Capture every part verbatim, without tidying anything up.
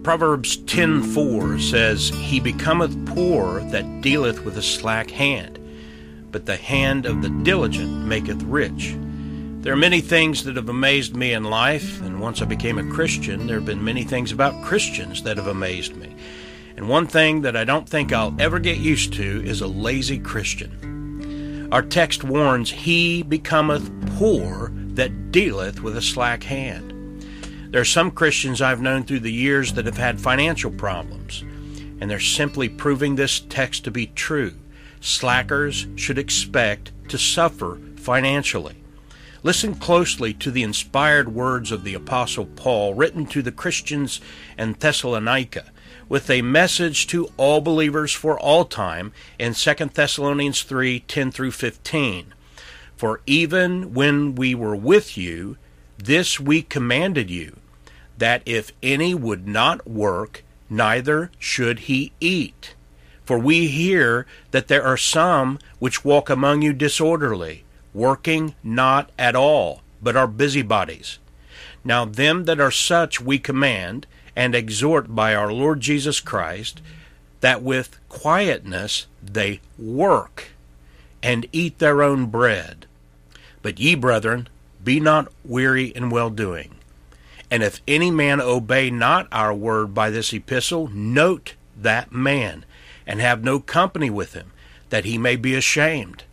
Proverbs ten four says, He becometh poor that dealeth with a slack hand, but the hand of the diligent maketh rich. There are many things that have amazed me in life, and once I became a Christian, there have been many things about Christians that have amazed me. And one thing that I don't think I'll ever get used to is a lazy Christian. Our text warns, He becometh poor that dealeth with a slack hand. There are some Christians I've known through the years that have had financial problems, and they're simply proving this text to be true. Slackers should expect to suffer financially. Listen closely to the inspired words of the Apostle Paul written to the Christians in Thessalonica with a message to all believers for all time in Second Thessalonians three ten through fifteen. For even when we were with you, this we commanded you, that if any would not work, neither should he eat. For we hear that there are some which walk among you disorderly, working not at all, but are busybodies. Now them that are such we command, and exhort by our Lord Jesus Christ, that with quietness they work, and eat their own bread. But ye, brethren, be not weary in well-doing. And if any man obey not our word by this epistle, note that man, and have no company with him, that he may be ashamed.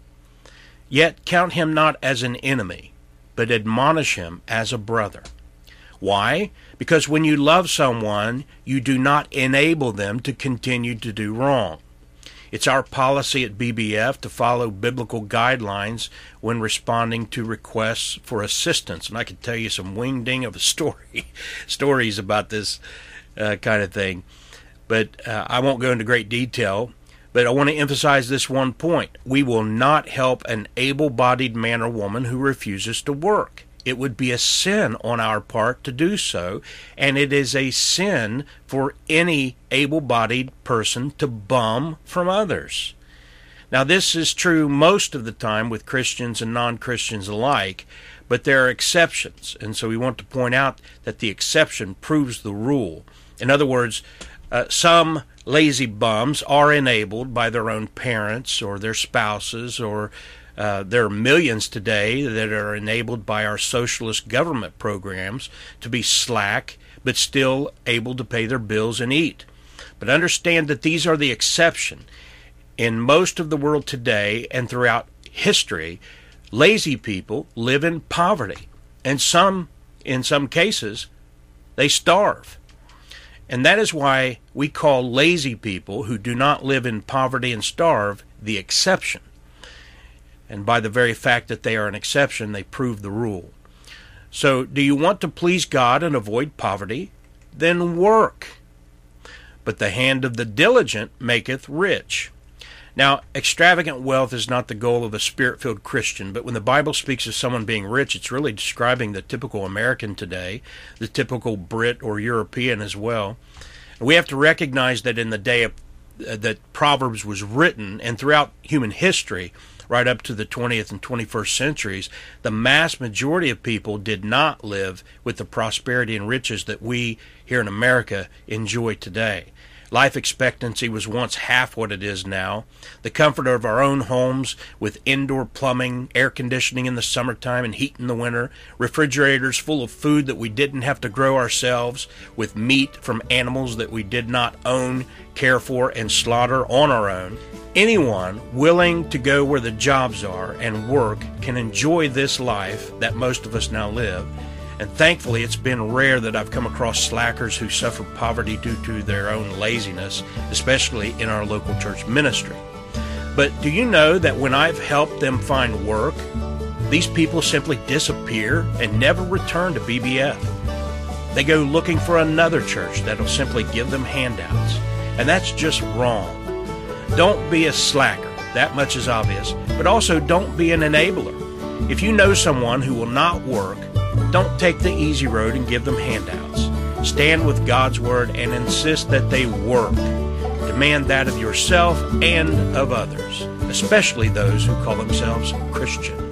Yet count him not as an enemy, but admonish him as a brother. Why? Because when you love someone, you do not enable them to continue to do wrong. It's our policy at B B F to follow biblical guidelines when responding to requests for assistance. And I could tell you some wing-ding of a story, stories about this uh, kind of thing. But uh, I won't go into great detail. But I want to emphasize this one point. We will not help an able-bodied man or woman who refuses to work. It would be a sin on our part to do so, and it is a sin for any able-bodied person to bum from others. Now, this is true most of the time with Christians and non-Christians alike, but there are exceptions, and so we want to point out that the exception proves the rule. In other words, uh, some lazy bums are enabled by their own parents or their spouses, or Uh, there are millions today that are enabled by our socialist government programs to be slack, but still able to pay their bills and eat. But understand that these are the exception. In most of the world today and throughout history, lazy people live in poverty. And some, in some cases, they starve. And that is why we call lazy people who do not live in poverty and starve the exception. And by the very fact that they are an exception, they prove the rule. So, do you want to please God and avoid poverty? Then work. But the hand of the diligent maketh rich. Now, extravagant wealth is not the goal of a spirit-filled Christian, but when the Bible speaks of someone being rich, it's really describing the typical American today, the typical Brit or European as well. And we have to recognize that in the day of, uh, that Proverbs was written, and throughout human history, right up to the twentieth and twenty-first centuries, the mass majority of people did not live with the prosperity and riches that we here in America enjoy today. Life expectancy was once half what it is now. The comfort of our own homes with indoor plumbing, air conditioning in the summertime and heat in the winter, refrigerators full of food that we didn't have to grow ourselves, with meat from animals that we did not own, care for, and slaughter on our own. Anyone willing to go where the jobs are and work can enjoy this life that most of us now live. And thankfully, it's been rare that I've come across slackers who suffer poverty due to their own laziness, especially in our local church ministry. But do you know that when I've helped them find work, these people simply disappear and never return to B B F? They go looking for another church that'll simply give them handouts. And that's just wrong. Don't be a slacker. That much is obvious. But also don't be an enabler. If you know someone who will not work, don't take the easy road and give them handouts. Stand with God's word and insist that they work. Demand that of yourself and of others, especially those who call themselves Christian.